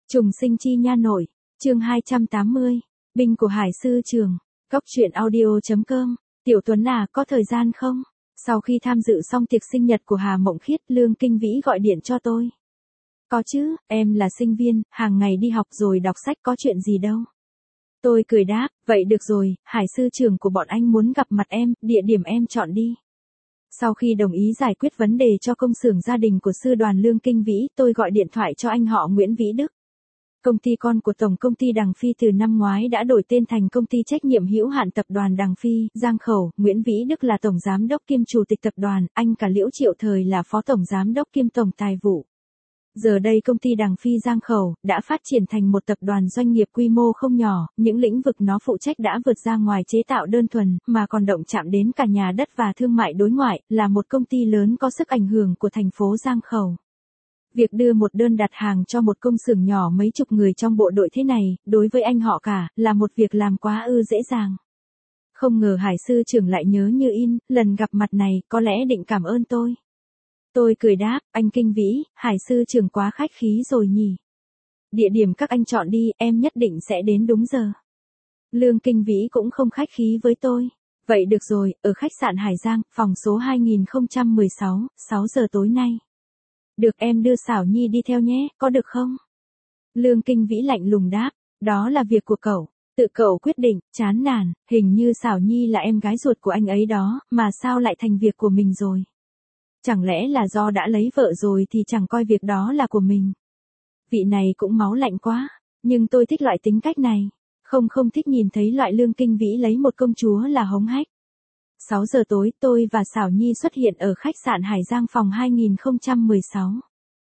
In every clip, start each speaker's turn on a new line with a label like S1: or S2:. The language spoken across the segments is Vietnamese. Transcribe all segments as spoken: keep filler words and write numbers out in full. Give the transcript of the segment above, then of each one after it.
S1: Trùng sinh chi nha nội, chương hai trăm tám mươi, binh của Hải Sư Trường, góc truyện audio.com, Tiểu Tuấn à, có thời gian không? Sau khi tham dự xong tiệc sinh nhật của Hà Mộng Khiết, Lương Kinh Vĩ gọi điện cho tôi. Có chứ, em là sinh viên, hàng ngày đi học rồi đọc sách có chuyện gì đâu. Tôi cười đáp, vậy được rồi, Hải Sư Trường của bọn anh muốn gặp mặt em, địa điểm em chọn đi. Sau khi đồng ý giải quyết vấn đề cho công xưởng gia đình của sư đoàn Lương Kinh Vĩ, tôi gọi điện thoại cho anh họ Nguyễn Vĩ Đức. Công ty con của Tổng công ty Đằng Phi từ năm ngoái đã đổi tên thành Công ty Trách nhiệm hữu hạn Tập đoàn Đằng Phi, Giang Khẩu. Nguyễn Vĩ Đức là Tổng Giám đốc kiêm Chủ tịch Tập đoàn, anh cả Liễu Triệu thời là Phó Tổng Giám đốc kiêm Tổng Tài vụ. Giờ đây công ty Đằng Phi Giang Khẩu đã phát triển thành một tập đoàn doanh nghiệp quy mô không nhỏ, những lĩnh vực nó phụ trách đã vượt ra ngoài chế tạo đơn thuần, mà còn động chạm đến cả nhà đất và thương mại đối ngoại, là một công ty lớn có sức ảnh hưởng của thành phố Giang Khẩu. Việc đưa một đơn đặt hàng cho một công xưởng nhỏ mấy chục người trong bộ đội thế này, đối với anh họ cả, là một việc làm quá ư dễ dàng. Không ngờ Hải Sư Trưởng lại nhớ như in, lần gặp mặt này, có lẽ định cảm ơn tôi. Tôi cười đáp, anh Kinh Vĩ, Hải Sư Trưởng quá khách khí rồi nhỉ. Địa điểm các anh chọn đi, em nhất định sẽ đến đúng giờ. Lương Kinh Vĩ cũng không khách khí với tôi. Vậy được rồi, ở khách sạn Hải Giang, phòng số hai nghìn không trăm mười sáu, sáu giờ tối nay. Được, em đưa Xảo Nhi đi theo nhé, có được không? Lương Kinh Vĩ lạnh lùng đáp, đó là việc của cậu, tự cậu quyết định. Chán nản, hình như Xảo Nhi là em gái ruột của anh ấy đó, mà sao lại thành việc của mình rồi? Chẳng lẽ là do đã lấy vợ rồi thì chẳng coi việc đó là của mình? Vị này cũng máu lạnh quá, nhưng tôi thích loại tính cách này. Không không thích nhìn thấy loại Lương Kinh Vĩ lấy một công chúa là hống hách. sáu giờ tối, tôi và Xảo Nhi xuất hiện ở khách sạn Hải Giang phòng hai nghìn không trăm mười sáu.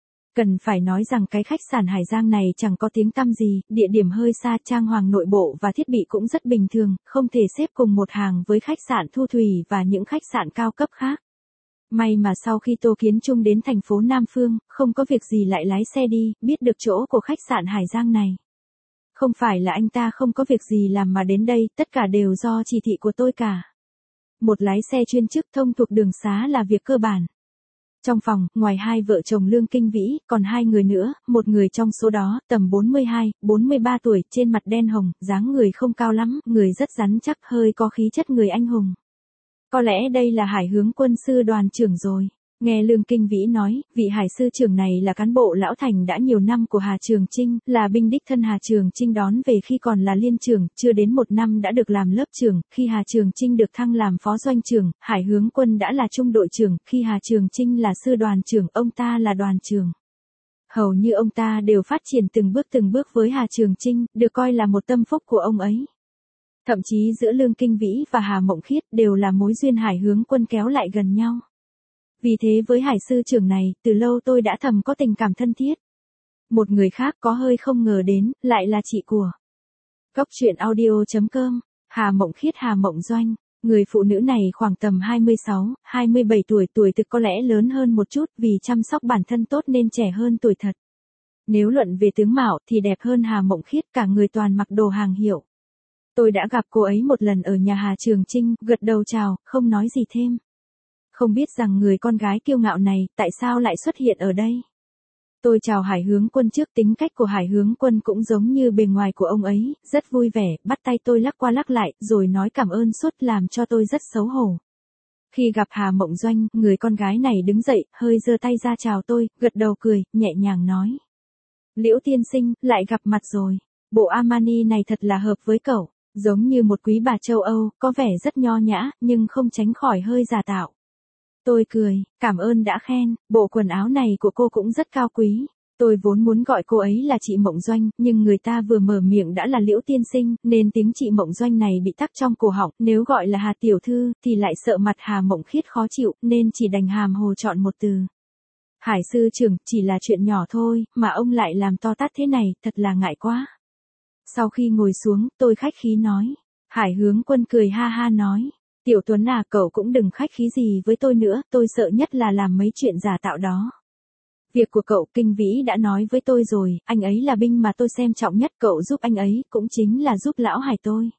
S1: Cần phải nói rằng cái khách sạn Hải Giang này chẳng có tiếng tăm gì, địa điểm hơi xa, trang hoàng nội bộ và thiết bị cũng rất bình thường, không thể xếp cùng một hàng với khách sạn Thu Thủy và những khách sạn cao cấp khác. May mà sau khi Tô Kiến Trung đến thành phố Nam Phương, không có việc gì lại lái xe đi, biết được chỗ của khách sạn Hải Giang này. Không phải là anh ta không có việc gì làm mà đến đây, tất cả đều do chỉ thị của tôi cả. Một lái xe chuyên chức thông thuộc đường xá là việc cơ bản. Trong phòng, ngoài hai vợ chồng Lương Kinh Vĩ, còn hai người nữa, một người trong số đó, tầm bốn mươi hai, bốn mươi ba tuổi, trên mặt đen hồng, dáng người không cao lắm, người rất rắn chắc, hơi có khí chất người anh hùng. Có lẽ đây là Hải Hướng Quân sư đoàn trưởng rồi. Nghe Lương Kinh Vĩ nói, vị Hải Sư Trưởng này là cán bộ lão thành đã nhiều năm của Hà Trường Chinh, là binh đích thân Hà Trường Chinh đón về khi còn là liên trưởng, chưa đến một năm đã được làm lớp trưởng, khi Hà Trường Chinh được thăng làm phó doanh trưởng, Hải Hướng Quân đã là trung đội trưởng, khi Hà Trường Chinh là sư đoàn trưởng, ông ta là đoàn trưởng. Hầu như ông ta đều phát triển từng bước từng bước với Hà Trường Chinh, được coi là một tâm phúc của ông ấy. Thậm chí giữa Lương Kinh Vĩ và Hà Mộng Khiết đều là mối duyên Hải Hướng Quân kéo lại gần nhau. Vì thế với Hải Sư Trưởng này, từ lâu tôi đã thầm có tình cảm thân thiết. Một người khác có hơi không ngờ đến, lại là chị của góc truyện audio.com, Hà Mộng Khiết Hà Mộng Doanh. Người phụ nữ này khoảng tầm hai mươi sáu, hai mươi bảy tuổi, tuổi thực có lẽ lớn hơn một chút vì chăm sóc bản thân tốt nên trẻ hơn tuổi thật. Nếu luận về tướng mạo thì đẹp hơn Hà Mộng Khiết, cả người toàn mặc đồ hàng hiệu. Tôi đã gặp cô ấy một lần ở nhà Hà Trường Chinh, gật đầu chào, không nói gì thêm. Không biết rằng người con gái kiêu ngạo này, tại sao lại xuất hiện ở đây. Tôi chào Hải Hướng Quân trước, tính cách của Hải Hướng Quân cũng giống như bề ngoài của ông ấy, rất vui vẻ, bắt tay tôi lắc qua lắc lại, rồi nói cảm ơn suốt làm cho tôi rất xấu hổ. Khi gặp Hà Mộng Doanh, người con gái này đứng dậy, hơi giơ tay ra chào tôi, gật đầu cười, nhẹ nhàng nói. Liễu tiên sinh, lại gặp mặt rồi. Bộ Armani này thật là hợp với cậu, giống như một quý bà châu Âu, có vẻ rất nho nhã, nhưng không tránh khỏi hơi giả tạo. Tôi cười, cảm ơn đã khen, bộ quần áo này của cô cũng rất cao quý. Tôi vốn muốn gọi cô ấy là chị Mộng Doanh, nhưng người ta vừa mở miệng đã là Liễu tiên sinh, nên tiếng chị Mộng Doanh này bị tắc trong cổ họng, nếu gọi là Hà tiểu thư, thì lại sợ mặt Hà Mộng Khiết khó chịu, nên chỉ đành hàm hồ chọn một từ. Hải Sư Trưởng, chỉ là chuyện nhỏ thôi, mà ông lại làm to tát thế này, thật là ngại quá. Sau khi ngồi xuống, tôi khách khí nói. Hải Hướng Quân cười ha ha nói. Tiểu Tuấn à, cậu cũng đừng khách khí gì với tôi nữa, tôi sợ nhất là làm mấy chuyện giả tạo đó. Việc của cậu, Kinh Vĩ đã nói với tôi rồi, anh ấy là binh mà tôi xem trọng nhất, cậu giúp anh ấy, cũng chính là giúp lão Hải tôi.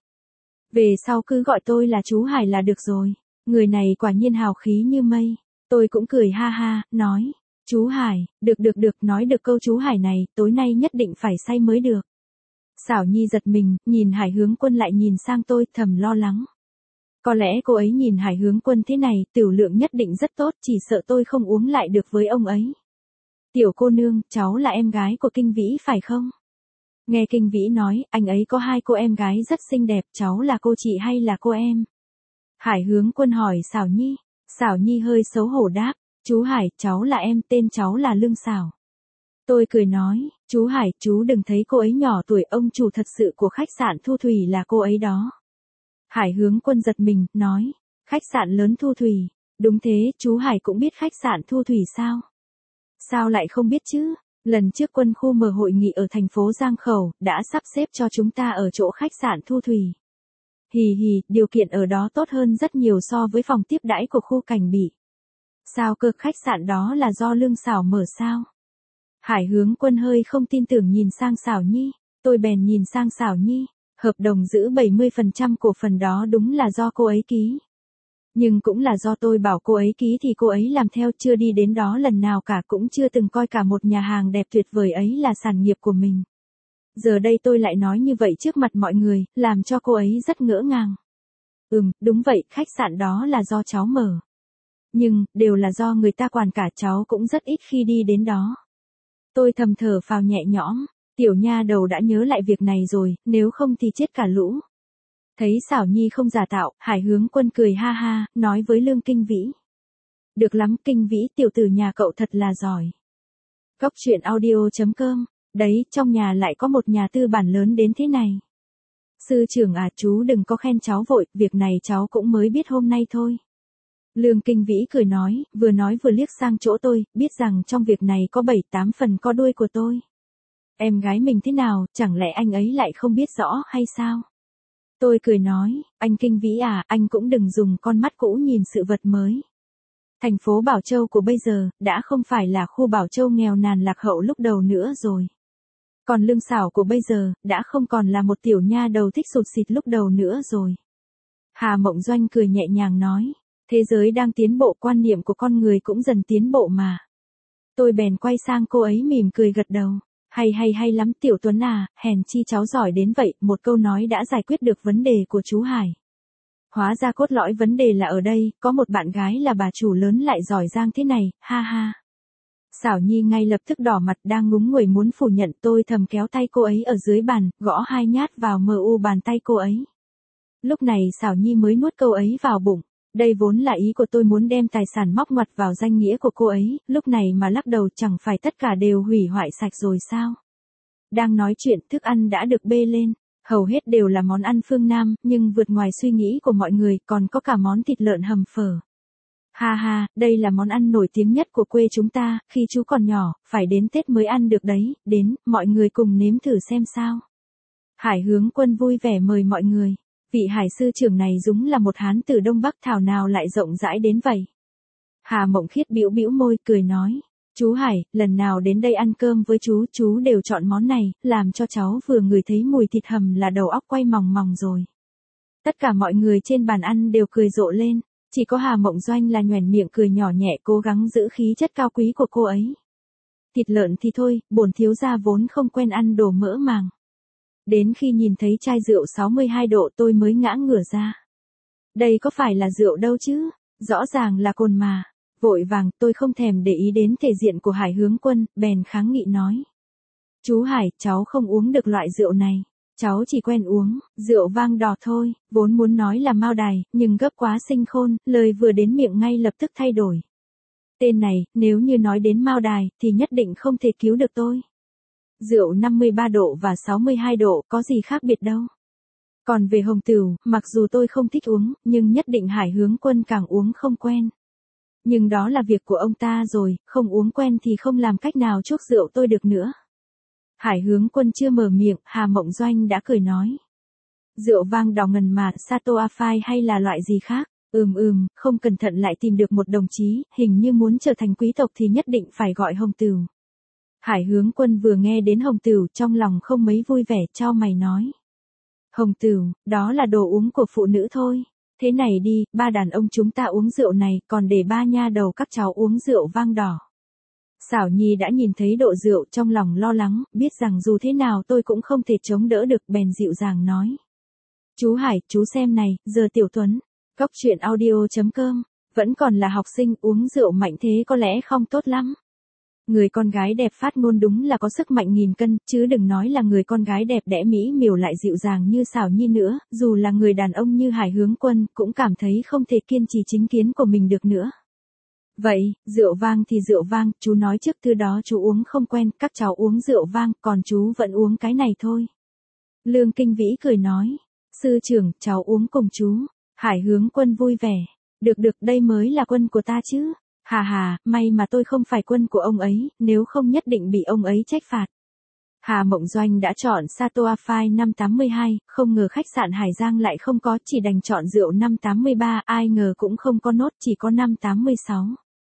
S1: Về sau cứ gọi tôi là chú Hải là được rồi. Người này quả nhiên hào khí như mây. Tôi cũng cười ha ha, nói. Chú Hải, được được được, nói được câu chú Hải này, tối nay nhất định phải say mới được. Xảo Nhi giật mình, nhìn Hải Hướng Quân lại nhìn sang tôi, thầm lo lắng. Có lẽ cô ấy nhìn Hải Hướng Quân thế này, tiểu lượng nhất định rất tốt, chỉ sợ tôi không uống lại được với ông ấy. Tiểu cô nương, cháu là em gái của Kinh Vĩ phải không? Nghe Kinh Vĩ nói, anh ấy có hai cô em gái rất xinh đẹp, cháu là cô chị hay là cô em? Hải Hướng Quân hỏi Xảo Nhi. Xảo Nhi hơi xấu hổ đáp, chú Hải, cháu là em, tên cháu là Lương Xảo. Tôi cười nói, chú Hải, chú đừng thấy cô ấy nhỏ tuổi, ông chủ thật sự của khách sạn Thu Thủy là cô ấy đó. Hải Hướng Quân giật mình, nói, khách sạn lớn Thu Thủy, đúng thế, chú Hải cũng biết khách sạn Thu Thủy sao? Sao lại không biết chứ, lần trước quân khu mở hội nghị ở thành phố Giang Khẩu, đã sắp xếp cho chúng ta ở chỗ khách sạn Thu Thủy. Hì hì, điều kiện ở đó tốt hơn rất nhiều so với phòng tiếp đãi của khu Cảnh Bị. Sao cơ, khách sạn đó là do Lương Xảo mở sao? Hải Hướng Quân hơi không tin tưởng nhìn sang Xảo Nhi, tôi bèn nhìn sang Xảo Nhi, hợp đồng giữ bảy mươi phần trăm cổ phần đó đúng là do cô ấy ký. Nhưng cũng là do tôi bảo cô ấy ký thì cô ấy làm theo, chưa đi đến đó lần nào cả, cũng chưa từng coi cả một nhà hàng đẹp tuyệt vời ấy là sản nghiệp của mình. Giờ đây tôi lại nói như vậy trước mặt mọi người, làm cho cô ấy rất ngỡ ngàng. Ừm, đúng vậy, khách sạn đó là do cháu mở. Nhưng, đều là do người ta quản cả, cháu cũng rất ít khi đi đến đó. Tôi thầm thở phào nhẹ nhõm, tiểu nha đầu đã nhớ lại việc này rồi, nếu không thì chết cả lũ. Thấy Xảo Nhi không giả tạo, Hải Hướng Quân cười ha ha, nói với Lương Kinh Vĩ. Được lắm, Kinh Vĩ, tiểu tử nhà cậu thật là giỏi. Cốc truyện audio chấm com, đấy, trong nhà lại có một nhà tư bản lớn đến thế này. Sư trưởng à, chú đừng có khen cháu vội, việc này cháu cũng mới biết hôm nay thôi. Lương Kinh Vĩ cười nói, vừa nói vừa liếc sang chỗ tôi, biết rằng trong việc này có bảy tám phần có đuôi của tôi. Em gái mình thế nào, chẳng lẽ anh ấy lại không biết rõ hay sao? Tôi cười nói, anh Kinh Vĩ à, anh cũng đừng dùng con mắt cũ nhìn sự vật mới. Thành phố Bảo Châu của bây giờ, đã không phải là khu Bảo Châu nghèo nàn lạc hậu lúc đầu nữa rồi. Còn Lương Xảo của bây giờ, đã không còn là một tiểu nha đầu thích sụt xịt lúc đầu nữa rồi. Hà Mộng Doanh cười nhẹ nhàng nói, thế giới đang tiến bộ, quan niệm của con người cũng dần tiến bộ mà. Tôi bèn quay sang cô ấy mỉm cười gật đầu. Hay hay hay lắm Tiểu Tuấn à, hèn chi cháu giỏi đến vậy, một câu nói đã giải quyết được vấn đề của chú Hải. Hóa ra cốt lõi vấn đề là ở đây, có một bạn gái là bà chủ lớn lại giỏi giang thế này, ha ha. Xảo Nhi ngay lập tức đỏ mặt đang ngúng nguẩy muốn phủ nhận, tôi thầm kéo tay cô ấy ở dưới bàn, gõ hai nhát vào mờ u bàn tay cô ấy. Lúc này Xảo Nhi mới nuốt câu ấy vào bụng. Đây vốn là ý của tôi, muốn đem tài sản móc ngoặt vào danh nghĩa của cô ấy, lúc này mà lắc đầu chẳng phải tất cả đều hủy hoại sạch rồi sao? Đang nói chuyện, thức ăn đã được bê lên, hầu hết đều là món ăn phương Nam, nhưng vượt ngoài suy nghĩ của mọi người, còn có cả món thịt lợn hầm phở. Ha ha, đây là món ăn nổi tiếng nhất của quê chúng ta, khi chú còn nhỏ, phải đến Tết mới ăn được đấy, đến, mọi người cùng nếm thử xem sao. Hải Hướng Quân vui vẻ mời mọi người. Vị Hải sư trưởng này đúng là một hán tử Đông Bắc, thảo nào lại rộng rãi đến vậy. Hà Mộng Khiết bĩu bĩu môi, cười nói, chú Hải, lần nào đến đây ăn cơm với chú, chú đều chọn món này, làm cho cháu vừa ngửi thấy mùi thịt hầm là đầu óc quay mòng mòng rồi. Tất cả mọi người trên bàn ăn đều cười rộ lên, chỉ có Hà Mộng Doanh là nhoẻn miệng cười nhỏ nhẹ, cố gắng giữ khí chất cao quý của cô ấy. Thịt lợn thì thôi, bổn thiếu gia vốn không quen ăn đồ mỡ màng. Đến khi nhìn thấy chai rượu sáu mươi hai độ tôi mới ngã ngửa ra. Đây có phải là rượu đâu chứ, rõ ràng là cồn mà. Vội vàng, tôi không thèm để ý đến thể diện của Hải Hướng Quân, bèn kháng nghị nói. Chú Hải, cháu không uống được loại rượu này. Cháu chỉ quen uống, rượu vang đỏ thôi, vốn muốn nói là Mao Đài, nhưng gấp quá sinh khôn, lời vừa đến miệng ngay lập tức thay đổi. Tên này, nếu như nói đến Mao Đài, thì nhất định không thể cứu được tôi. Rượu năm mươi ba độ và sáu mươi hai độ có gì khác biệt đâu. Còn về hồng tửu, mặc dù tôi không thích uống, nhưng nhất định Hải Hướng Quân càng uống không quen. Nhưng đó là việc của ông ta rồi, không uống quen thì không làm cách nào chuốc rượu tôi được nữa. Hải Hướng Quân chưa mở miệng, Hà Mộng Doanh đã cười nói. Rượu vang đỏ ngần mà, Sato Afai hay là loại gì khác? Ừm ừm, không cẩn thận lại tìm được một đồng chí, hình như muốn trở thành quý tộc thì nhất định phải gọi hồng tửu. Hải Hướng Quân vừa nghe đến hồng tửu trong lòng không mấy vui vẻ, chau mày nói. Hồng tửu, đó là đồ uống của phụ nữ thôi. Thế này đi, ba đàn ông chúng ta uống rượu này, còn để ba nha đầu các cháu uống rượu vang đỏ. Xảo Nhi đã nhìn thấy độ rượu trong lòng lo lắng, biết rằng dù thế nào tôi cũng không thể chống đỡ được bèn dịu dàng nói. Chú Hải, chú xem này, giờ Tiểu Tuấn, góc chuyện audio.com, vẫn còn là học sinh, uống rượu mạnh thế có lẽ không tốt lắm. Người con gái đẹp phát ngôn đúng là có sức mạnh nghìn cân, chứ đừng nói là người con gái đẹp đẽ mỹ miều lại dịu dàng như Xảo Nhi nữa, dù là người đàn ông như Hải Hướng Quân cũng cảm thấy không thể kiên trì chính kiến của mình được nữa. Vậy, rượu vang thì rượu vang, chú nói trước thứ đó chú uống không quen, các cháu uống rượu vang, còn chú vẫn uống cái này thôi. Lương Kinh Vĩ cười nói, sư trưởng, cháu uống cùng chú. Hải Hướng Quân vui vẻ, được được, đây mới là quân của ta chứ. Hà hà, may mà tôi không phải quân của ông ấy, nếu không nhất định bị ông ấy trách phạt. Hà Mộng Doanh đã chọn Satoa Phai năm tám hai, không ngờ khách sạn Hải Giang lại không có, chỉ đành chọn rượu năm tám ba, ai ngờ cũng không có nốt, chỉ có năm tám sáu.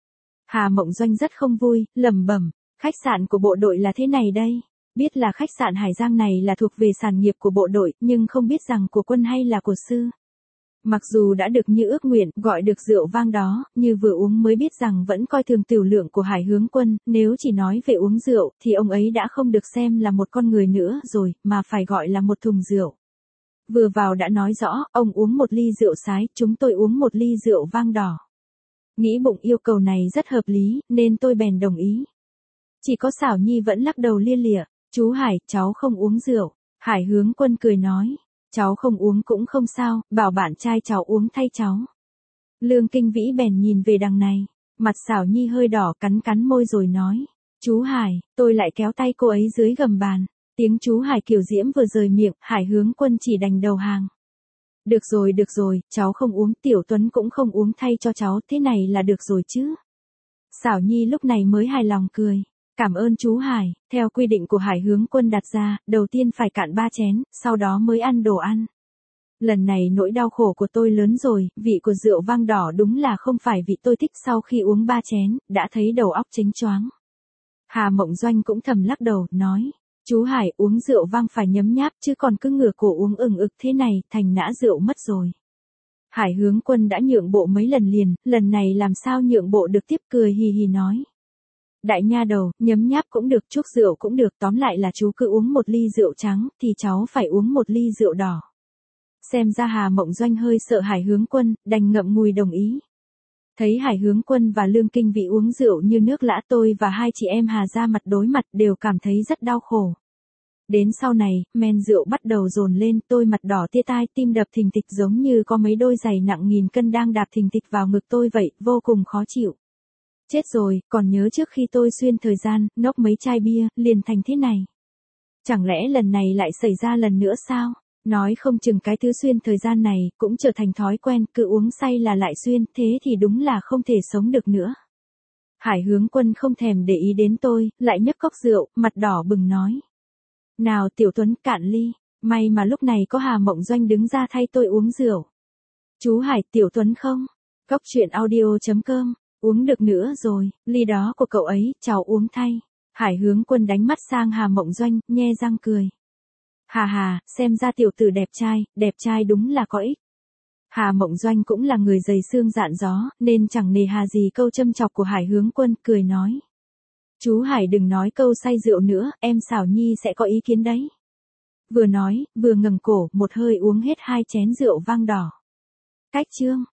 S1: Hà Mộng Doanh rất không vui, lẩm bẩm, khách sạn của bộ đội là thế này đây. Biết là khách sạn Hải Giang này là thuộc về sản nghiệp của bộ đội, nhưng không biết rằng của quân hay là của sư. Mặc dù đã được như ước nguyện, gọi được rượu vang đó, như vừa uống mới biết rằng vẫn coi thường tiểu lượng của Hải Hướng Quân, nếu chỉ nói về uống rượu, thì ông ấy đã không được xem là một con người nữa rồi, mà phải gọi là một thùng rượu. Vừa vào đã nói rõ, ông uống một ly rượu sái, chúng tôi uống một ly rượu vang đỏ. Nghĩ bụng yêu cầu này rất hợp lý, nên tôi bèn đồng ý. Chỉ có Xảo Nhi vẫn lắc đầu lia lịa, chú Hải, cháu không uống rượu. Hải Hướng Quân cười nói, cháu không uống cũng không sao, bảo bạn trai cháu uống thay cháu. Lương Kinh Vĩ bèn nhìn về đằng này, mặt Xảo Nhi hơi đỏ, cắn cắn môi rồi nói, chú Hải, tôi lại kéo tay cô ấy dưới gầm bàn. Tiếng chú Hải kiều diễm vừa rời miệng, Hải Hướng Quân chỉ đành đầu hàng. Được rồi được rồi, cháu không uống, Tiểu Tuấn cũng không uống thay cho cháu, thế này là được rồi chứ. Xảo Nhi lúc này mới hài lòng cười. Cảm ơn chú Hải, theo quy định của Hải Hướng Quân đặt ra, đầu tiên phải cạn ba chén, sau đó mới ăn đồ ăn. Lần này nỗi đau khổ của tôi lớn rồi, vị của rượu vang đỏ đúng là không phải vị tôi thích, sau khi uống ba chén, đã thấy đầu óc chếnh choáng. Hà Mộng Doanh cũng thầm lắc đầu, nói, chú Hải uống rượu vang phải nhấm nháp chứ còn cứ ngửa cổ uống ừng ực thế này, thành nã rượu mất rồi. Hải Hướng Quân đã nhượng bộ mấy lần liền, lần này làm sao nhượng bộ được, tiếp cười hì hì nói. Đại nha đầu, nhấm nháp cũng được, chuốc rượu cũng được, tóm lại là chú cứ uống một ly rượu trắng, thì cháu phải uống một ly rượu đỏ. Xem ra Hà Mộng Doanh hơi sợ Hải Hướng Quân, đành ngậm ngùi đồng ý. Thấy Hải Hướng Quân và Lương Kinh Vĩ uống rượu như nước lã, tôi và hai chị em Hà ra mặt đối mặt đều cảm thấy rất đau khổ. Đến sau này, men rượu bắt đầu dồn lên, tôi mặt đỏ tia tai, tim đập thình thịch giống như có mấy đôi giày nặng nghìn cân đang đạp thình thịch vào ngực tôi vậy, vô cùng khó chịu. Chết rồi, còn nhớ trước khi tôi xuyên thời gian, nốc mấy chai bia, liền thành thế này. Chẳng lẽ lần này lại xảy ra lần nữa sao? Nói không chừng cái thứ xuyên thời gian này, cũng trở thành thói quen, cứ uống say là lại xuyên, thế thì đúng là không thể sống được nữa. Hải Hướng Quân không thèm để ý đến tôi, lại nhấc cốc rượu, mặt đỏ bừng nói. Nào Tiểu Tuấn, cạn ly, may mà lúc này có Hà Mộng Doanh đứng ra thay tôi uống rượu. Chú Hải, Tiểu Tuấn không? Góc chuyện audio.com. Uống được nữa rồi, ly đó của cậu ấy, cháu uống thay. Hải Hướng Quân đánh mắt sang Hà Mộng Doanh, nhe răng cười. Hà hà, xem ra tiểu tử đẹp trai, đẹp trai đúng là có ích. Hà Mộng Doanh cũng là người dày xương dạn gió, nên chẳng nề hà gì câu châm chọc của Hải Hướng Quân, cười nói. Chú Hải đừng nói câu say rượu nữa, em Xảo Nhi sẽ có ý kiến đấy. Vừa nói, vừa ngẩng cổ, một hơi uống hết hai chén rượu vang đỏ. Cách chương.